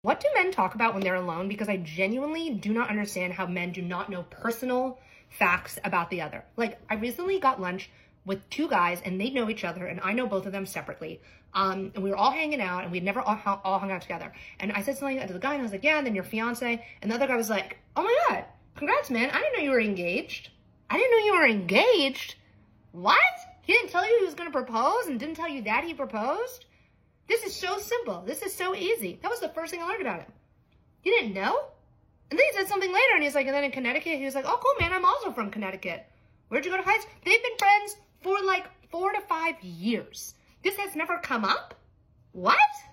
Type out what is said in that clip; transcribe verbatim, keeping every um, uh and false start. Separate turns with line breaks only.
What do men talk about when they're alone? Because I genuinely do not understand how men do not know personal facts about the other. Like, I recently got lunch with two guys and they know each other and I know both of them separately. Um, and we were all hanging out and we'd never all, all hung out together. And I said something to the guy and I was like, yeah, and then your fiance. And the other guy was like, oh my God, congrats, man. I didn't know you were engaged. I didn't know you were engaged. What? He didn't tell you he was going to propose and didn't tell you that he proposed? This is so simple. This is so easy. That was the first thing I learned about him. You didn't know? And then he said something later, and he's like, and then in Connecticut, he was like, oh, cool, man, I'm also from Connecticut. Where'd you go to high school? They've been friends for like four to five years. This has never come up? What?